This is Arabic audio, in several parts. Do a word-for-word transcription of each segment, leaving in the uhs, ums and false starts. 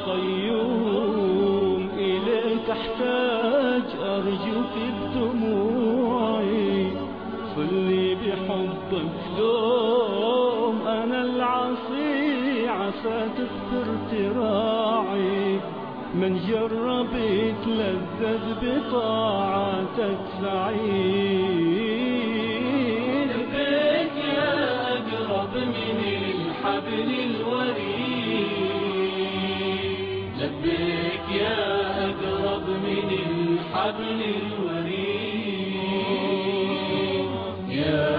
قيوم إليك أحتاج أرجوك بدموعي صلي بحبك دوم أنا العصي عسى تغفر تراعي من جرب يتلذذ بطاعتك سعيد لبيك يا أقرب من الحبل الوريد لبيك يا أقرب من الحبل الوريد يا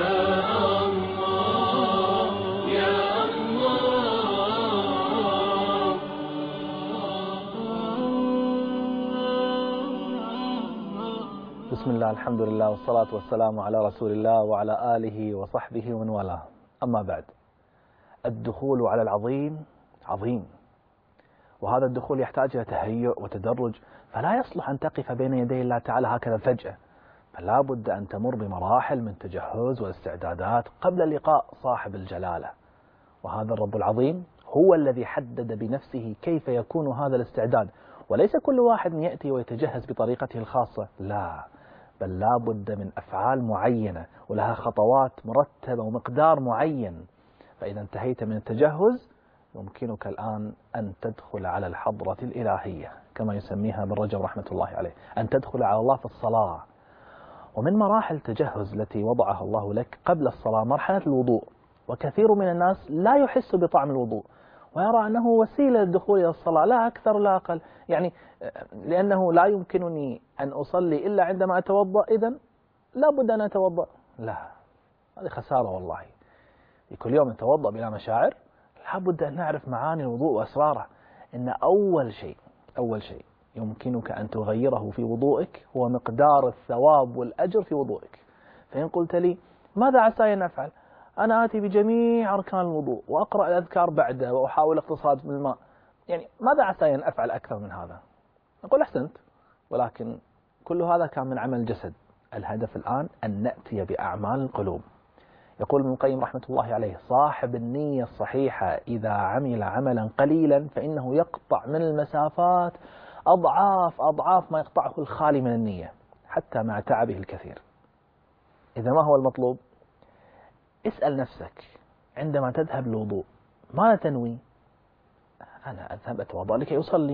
بسم الله الحمد لله والصلاة والسلام على رسول الله وعلى آله وصحبه ومن والاه. أما بعد، الدخول على العظيم عظيم، وهذا الدخول يحتاج إلى تهيؤ وتدرج، فلا يصلح أن تقف بين يدي الله تعالى هكذا فجأة، فلا بد أن تمر بمراحل من تجهز والاستعدادات قبل لقاء صاحب الجلالة. وهذا الرب العظيم هو الذي حدد بنفسه كيف يكون هذا الاستعداد، وليس كل واحد يأتي ويتجهز بطريقته الخاصة، لا، بل لا بد من أفعال معينة ولها خطوات مرتبة ومقدار معين. فإذا انتهيت من التجهز يمكنك الآن أن تدخل على الحضرة الإلهية كما يسميها ابن رجب رحمة الله عليه، أن تدخل على الله في الصلاة. ومن مراحل التجهز التي وضعها الله لك قبل الصلاة مرحلة الوضوء، وكثير من الناس لا يحس بطعم الوضوء ويرى أنه وسيلة للدخول إلى الصلاة، لا أكثر لا أقل، يعني لأنه لا يمكنني أن أصلي إلا عندما أتوضأ، إذن لا بد أن أتوضأ. لا، هذه خسارة والله. كل يوم نتوضأ بلا مشاعر. لا بد أن نعرف معاني الوضوء وأسراره. إن أول شيء أول شيء يمكنك أن تغيره في وضوئك هو مقدار الثواب والأجر في وضوئك. فإن قلت لي ماذا عسى أن أفعل؟ أنا آتي بجميع أركان الوضوء وأقرأ الأذكار بعده وأحاول اقتصاد من الماء، يعني ماذا عسى أن أفعل أكثر من هذا؟ نقول أحسنت، ولكن كل هذا كان من عمل الجسد. الهدف الآن أن نأتي بأعمال القلوب. يقول ابن القيم رحمة الله عليه: صاحب النية الصحيحة إذا عمل عملا قليلا فإنه يقطع من المسافات أضعاف أضعاف ما يقطعه الخالي من النية حتى مع تعبه الكثير. إذا ما هو المطلوب؟ اسأل نفسك عندما تذهب للوضوء ماذا تنوي؟ أنا أذهب أتوضأ لكي أصلي.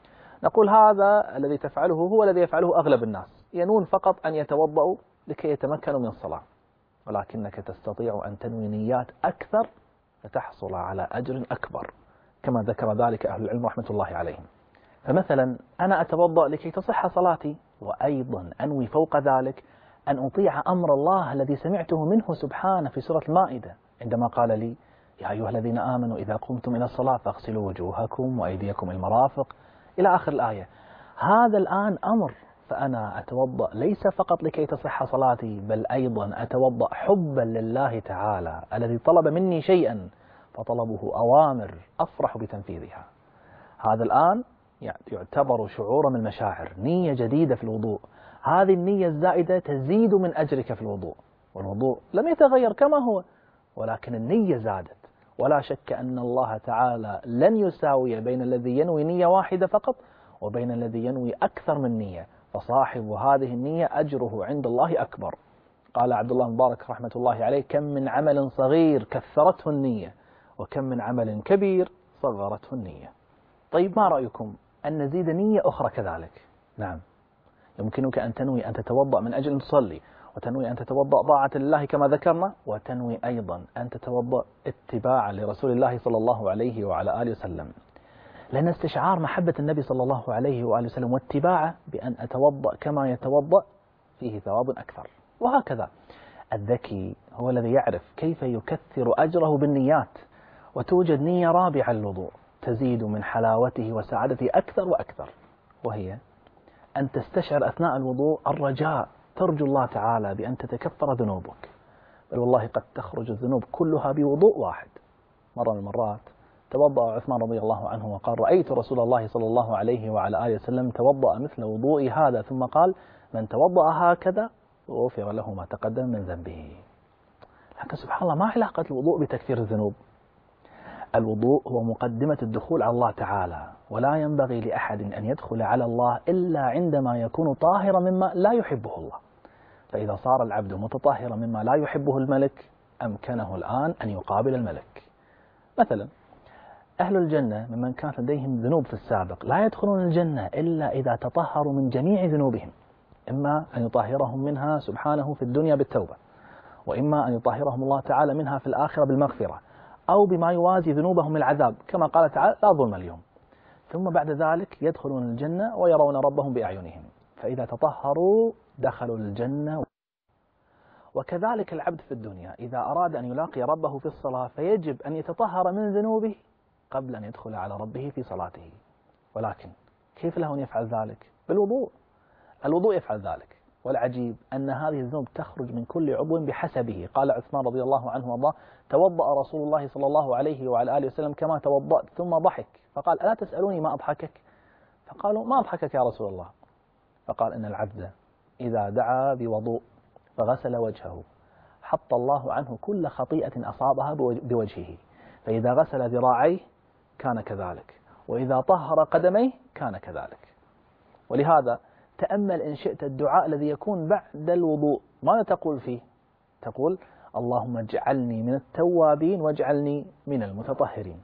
نقول هذا الذي تفعله هو الذي يفعله أغلب الناس، ينون فقط أن يتوضأوا لكي يتمكنوا من الصلاة، ولكنك تستطيع أن تنوي نيات أكثر فتحصل على أجر أكبر كما ذكر ذلك أهل العلم رحمة الله عليهم. فمثلا أنا أتوضأ لكي تصح صلاتي، وأيضا أنوي فوق ذلك أن أطيع أمر الله الذي سمعته منه سبحانه في سورة المائدة عندما قال لي: يا أيها الذين آمنوا إذا قمتم إلى الصلاة فاغسلوا وجوهكم وأيديكم المرافق إلى آخر الآية. هذا الآن أمر، فأنا أتوضأ ليس فقط لكي تصح صلاتي، بل أيضا أتوضأ حبا لله تعالى الذي طلب مني شيئا فطلبه أوامر أفرح بتنفيذها. هذا الآن يعتبر شعورا من المشاعر، نية جديدة في الوضوء. هذه النية الزائدة تزيد من أجرك في الوضوء، والوضوء لم يتغير كما هو، ولكن النية زادت. ولا شك أن الله تعالى لن يساوي بين الذي ينوي نية واحدة فقط وبين الذي ينوي أكثر من نية، فصاحب هذه النية أجره عند الله أكبر. قال عبد الله مبارك رحمة الله عليه: كم من عمل صغير كثرته النية، وكم من عمل كبير صغرته النية. طيب ما رأيكم أن نزيد نية أخرى كذلك؟ نعم، يمكنك أن تنوي أن تتوضأ من أجل أن تصلي، وتنوي أن تتوضأ طاعة لله كما ذكرنا، وتنوي أيضا أن تتوضأ اتباعا لرسول الله صلى الله عليه وعلى آله وسلم، لأن استشعار محبة النبي صلى الله عليه وآله وسلم واتباعه بأن أتوضأ كما يتوضأ فيه ثواب أكثر. وهكذا الذكي هو الذي يعرف كيف يكثر أجره بالنيات. وتوجد نية رابعة للوضوء تزيد من حلاوته وسعادته أكثر وأكثر، وهي أن تستشعر أثناء الوضوء الرجاء، ترجو الله تعالى بأن تتكفر ذنوبك، بل والله قد تخرج الذنوب كلها بوضوء واحد. مرة من المرات توضأ عثمان رضي الله عنه وقال: رأيت رسول الله صلى الله عليه وعلى آله وسلم توضأ مثل وضوئي هذا، ثم قال: من توضأ هكذا غفر له ما تقدم من ذنبه. لكن سبحان الله، ما علاقة الوضوء بتكفير الذنوب؟ الوضوء هو مقدمة الدخول على الله تعالى، ولا ينبغي لأحد أن يدخل على الله إلا عندما يكون طاهرا مما لا يحبه الله. فإذا صار العبد متطهرا مما لا يحبه الملك أمكنه الآن أن يقابل الملك. مثلا أهل الجنة ممن كانت لديهم ذنوب في السابق لا يدخلون الجنة إلا إذا تطهروا من جميع ذنوبهم، إما أن يطهرهم منها سبحانه في الدنيا بالتوبة، وإما أن يطهرهم الله تعالى منها في الآخرة بالمغفرة، أو بما يوازي ذنوبهم العذاب كما قال تعالى لا ظلم اليوم. ثم بعد ذلك يدخلون الجنة ويرون ربهم بأعينهم، فإذا تطهروا دخلوا الجنة. وكذلك العبد في الدنيا إذا أراد أن يلاقي ربه في الصلاة فيجب أن يتطهر من ذنوبه قبل أن يدخل على ربه في صلاته. ولكن كيف له أن يفعل ذلك؟ بالوضوء. الوضوء يفعل ذلك. والعجيب أن هذه الذنوب تخرج من كل عضو بحسبه. قال عثمان رضي الله عنه وارضاه: توضأ رسول الله صلى الله عليه وعلى آله وسلم كما توضأت، ثم ضحك فقال: ألا تسألوني ما أضحكك؟ فقالوا: ما أضحكك يا رسول الله؟ فقال: إن العبد إذا دعا بوضوء فغسل وجهه حط الله عنه كل خطيئة أصابها بوجهه، فإذا غسل ذراعيه كان كذلك، وإذا طهر قدميه كان كذلك. ولهذا تأمل إن شئت الدعاء الذي يكون بعد الوضوء، ماذا تقول فيه؟ تقول: اللهم اجعلني من التوابين واجعلني من المتطهرين.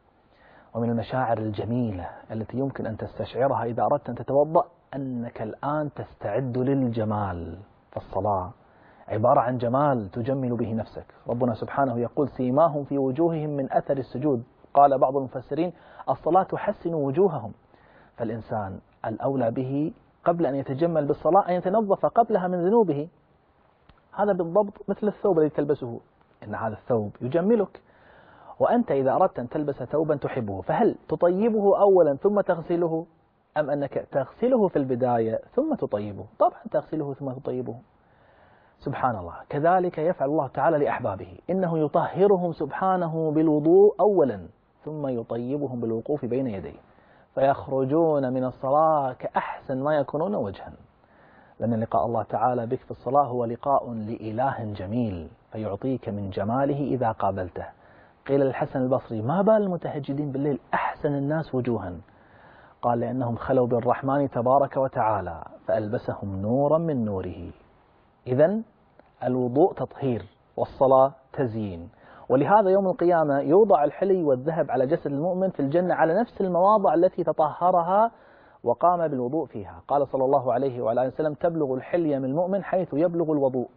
ومن المشاعر الجميلة التي يمكن أن تستشعرها إذا أردت أن تتوضأ أنك الآن تستعد للجمال. فالصلاة عبارة عن جمال تجمل به نفسك. ربنا سبحانه يقول: سيماهم في وجوههم من أثر السجود. قال بعض المفسرين: الصلاة تحسن وجوههم. فالإنسان الأولى به قبل أن يتجمل بالصلاة أن يتنظف قبلها من ذنوبه. هذا بالضبط مثل الثوب الذي تلبسه، إن هذا الثوب يجملك. وأنت إذا أردت أن تلبس ثوبا تحبه فهل تطيبه أولا ثم تغسله، أم أنك تغسله في البداية ثم تطيبه؟ طبعا تغسله ثم تطيبه. سبحان الله. كذلك يفعل الله تعالى لأحبابه، إنه يطهرهم سبحانه بالوضوء أولا ثم يطيبهم بالوقوف بين يديه، فيخرجون من الصلاة كأحسن ما يكونون وجها. لأن لقاء الله تعالى بك في الصلاة هو لقاء لإله جميل، فيعطيك من جماله إذا قابلته. قيل للحسن البصري: ما بال المتهجدين بالليل أحسن الناس وجوها؟ قال: لأنهم خلوا بالرحمن تبارك وتعالى فألبسهم نورا من نوره. إذن الوضوء تطهير والصلاة تزيين. ولهذا يوم القيامة يوضع الحلي والذهب على جسد المؤمن في الجنة على نفس المواضع التي تطهرها وقام بالوضوء فيها. قال صلى الله عليه وعلى آله وسلم: تبلغ الحلي من المؤمن حيث يبلغ الوضوء.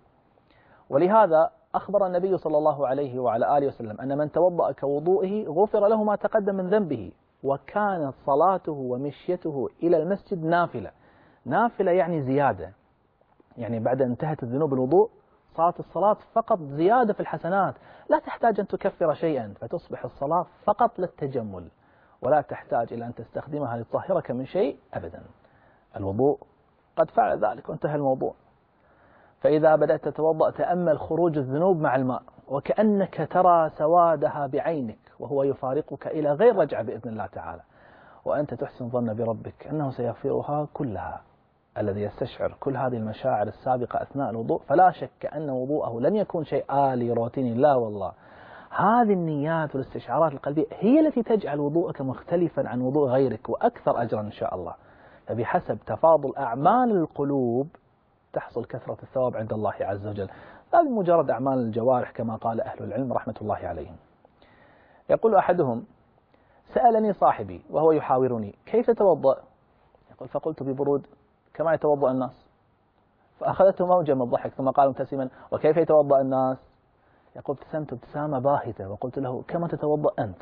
ولهذا أخبر النبي صلى الله عليه وعلى آله وسلم أن من توضأ كوضوئه غفر له ما تقدم من ذنبه، وكانت صلاته ومشيته إلى المسجد نافلة. نافلة يعني زيادة، يعني بعد أن انتهت الذنوب الوضوء صارت الصلاة فقط زيادة في الحسنات، لا تحتاج أن تكفر شيئا، فتصبح الصلاة فقط للتجمل، ولا تحتاج إلى أن تستخدمها لتطهرك من شيء أبدا. الوضوء قد فعل ذلك وانتهى الموضوع. فإذا بدأت تتوضأ تأمل خروج الذنوب مع الماء، وكأنك ترى سوادها بعينك وهو يفارقك إلى غير رجعة بإذن الله تعالى، وأنت تحسن ظن بربك أنه سيغفرها كلها. الذي يستشعر كل هذه المشاعر السابقة أثناء الوضوء فلا شك أن وضوءه لن يكون شيء آلي روتيني، لا والله. هذه النيات والاستشعارات القلبية هي التي تجعل وضوءك مختلفا عن وضوء غيرك وأكثر أجرا إن شاء الله. فبحسب تفاضل أعمال القلوب تحصل كثرة الثواب عند الله عز وجل، لا بمجرد أعمال الجوارح كما قال أهل العلم رحمة الله عليهم. يقول أحدهم: سألني صاحبي وهو يحاورني كيف تتوضأ؟ يقول: فقلت ببرود كما يتوضأ الناس. فأخذته موجة من الضحك ثم قال مبتسما: وكيف يتوضأ الناس؟ يقول: ابتسمت ابتسامة باهتة وقلت له: كما تتوضأ أنت؟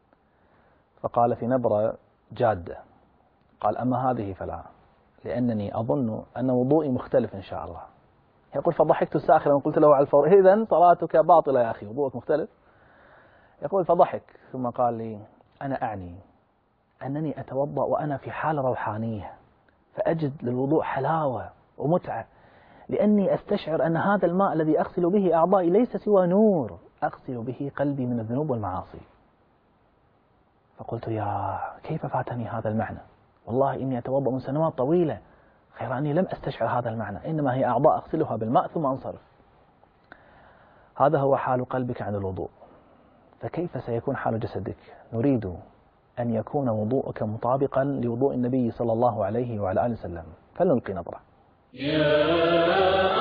فقال في نبرة جادة، قال: أما هذه فلا، لأنني أظن أن وضوئي مختلف إن شاء الله. يقول: فضحكت ساخرا وقلت له على الفور: إذن صلاتك باطلة يا أخي، وضوءك مختلف. يقول: فضحك ثم قال لي: أنا أعني أنني أتوضأ وأنا في حال روحانية، فأجد للوضوء حلاوة ومتعة، لأني أستشعر أن هذا الماء الذي أغسل به أعضائي ليس سوى نور أغسل به قلبي من الذنوب والمعاصي. فقلت: يا كيف فاتني هذا المعنى، والله إني أتوضأ من سنوات طويلة، غير أني لم أستشعر هذا المعنى، إنما هي أعضاء أغسلها بالماء ثم أنصرف. هذا هو حال قلبك عن الوضوء. فكيف سيكون حال جسدك؟ نريد أن يكون وضوءك مطابقا لوضوء النبي صلى الله عليه وعلى آله وسلم، فلنلقي نظرة. يا